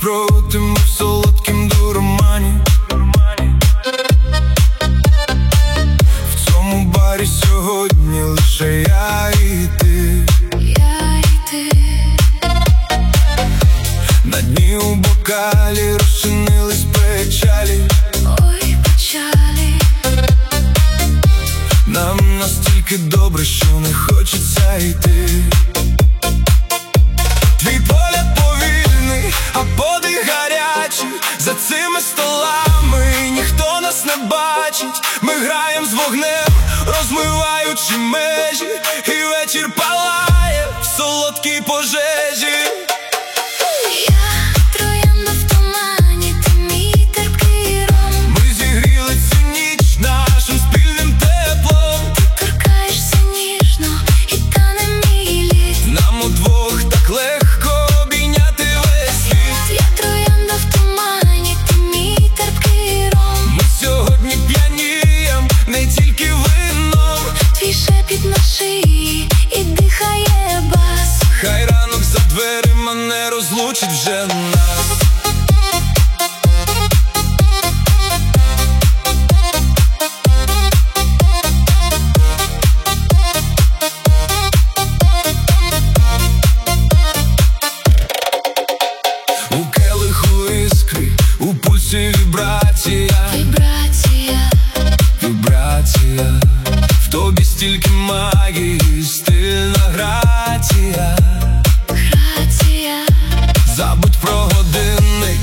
проти, ми в солодкім дуромані. В цьому барі сьогодні лише я і ти. На дні у бокалі розчинились печалі. Ой, печалі. Нам настільки добре, що не хочеться йти. Твій погляд повільний, а подих гарячий. За цими столами ніхто нас не бачить. Ми граєм з вогнем, розмиваючи межі. І вечір палає в солодкій пожежі. Хай ранок за дверима не розлучить вже нас. У келиху іскри, у пульсі вібрація. Вібрація. Вібрація. В тобі стільки магії, стильна грація. Забудь про годинник,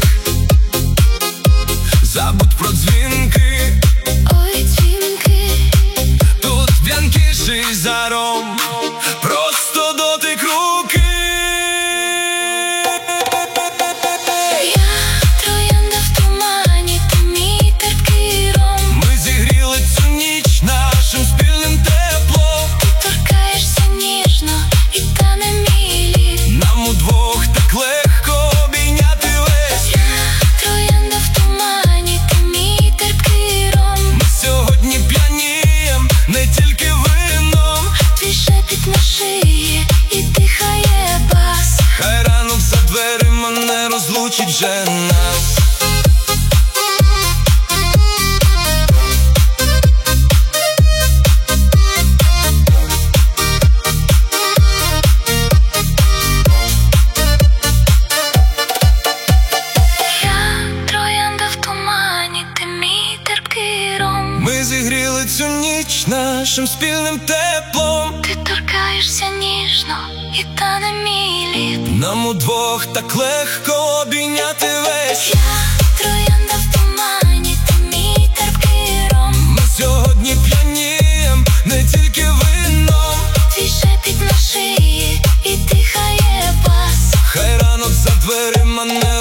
забудь про дзвінки. Ой, дзвінки. Тут п'янкіший за ром, просто дотик руки. Я троянда в тумані, ти мій терпкий ром. Ми зігріли цю ніч нашим спільним теплом. Ти торкаєшся ніжно, і тане мій лід. Нам удвох так легко обійняти весь. Я троянда в тумані, ти мій терпкий ром. Ми сьогодні п'янієм, не тільки вином. Твій шепіт на шиї і дихає бас. Хай ранок за дверима не розлучить вже нас. Ми зігріли цю ніч нашим спільним теплом. Ти торкаєшся ніжно, і тане мій лід. Нам удвох так легко обійняти весь. Я троянда в тумані, ти мій терпкий ром. Ми сьогодні п'янієм, не тільки вином. Твій шепіт на шиї і дихає бас. Хай ранок за дверима не